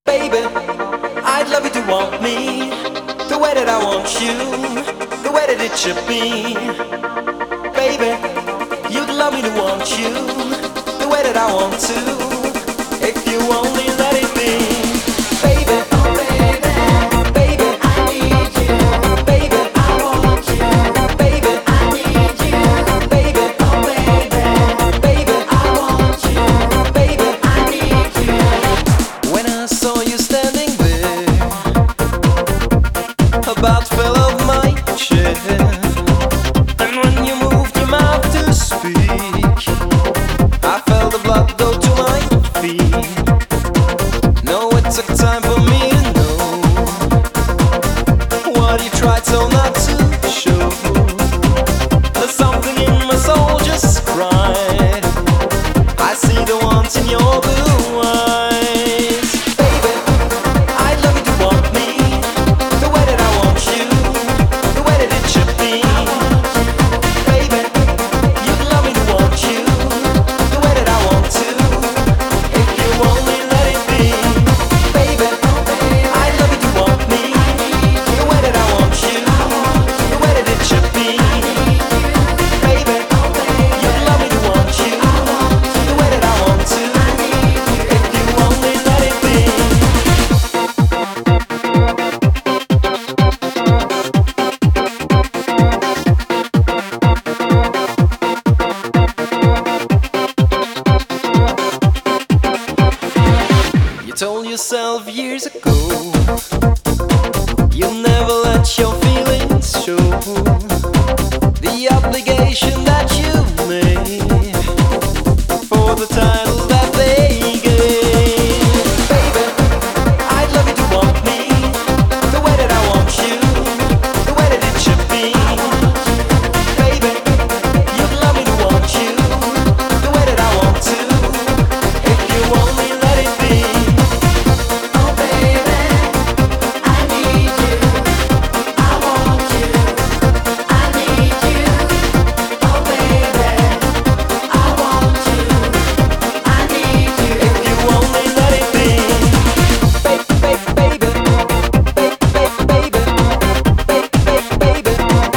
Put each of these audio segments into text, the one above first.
Baby, I'd love you to want me the way that I want you, the way that it should be. Baby, you'd love me to want you the way that I want to, if you only let it be. Baby, oh baby, baby, I need you. Baby, I want you. Baby, I need you. Baby, oh baby, baby, I want you. Baby, I need you. When I saw you standing there, about fell off my chair, and when you moved your mouth to speak, I felt the blood go to my feet. No, it took time for me to know what you tried so not to show. There's something in my soul just cried. I see the ones in your blue eyes. Baby, I'd love you to want me the way that I want you, the way that it should be. Baby, you'd love me to want you the way that I want to, if you only let it be. Baby, I'd love you to want me the way that I want you, the way that it should be. Baby, you'd love me to want you the way that I want to, if you only let it be. You told yourself years ago you'll never let your feelings show. The obligation that you made for the title that they gave. Baby, I'd love you to want me the way that I want you, the way that it should be. Baby, you'd love me to want you the way that I want to, if you only let it be. Oh baby, I need you. I want you. I need you. Oh baby, I want you. I need you. If you only let it be. Baby, baby, baby, baby, baby, baby,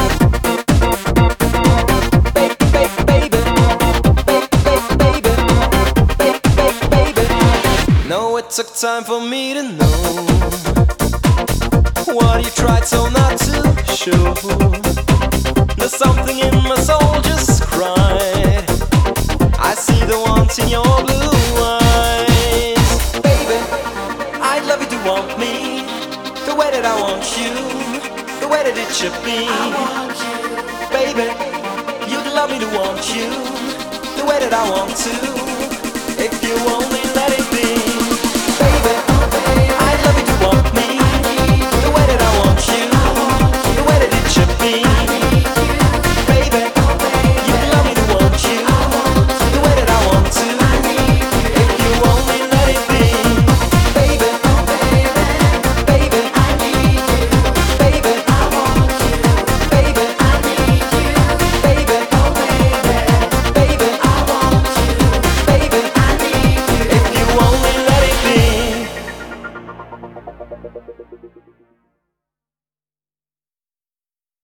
baby. No, it took time for me to know what you tried so not to show. There's something in my soul just cried. I see the ones in your blue eyes. Baby, I'd love you to want me the way that I want you, the way that it should be. Baby, you'd love me to want you the way that I want to,